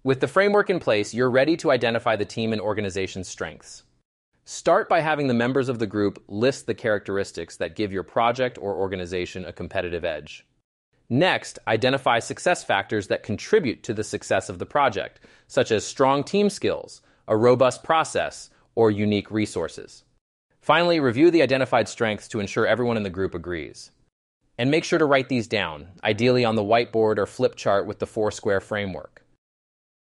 With the framework in place, you're ready to identify the team and organization's strengths. Start by having the members of the group list the characteristics that give your project or organization a competitive edge. Next, identify success factors that contribute to the success of the project, such as strong team skills, a robust process, or unique resources. Finally, review the identified strengths to ensure everyone in the group agrees. And make sure to write these down, ideally on the whiteboard or flip chart with the 4-square framework.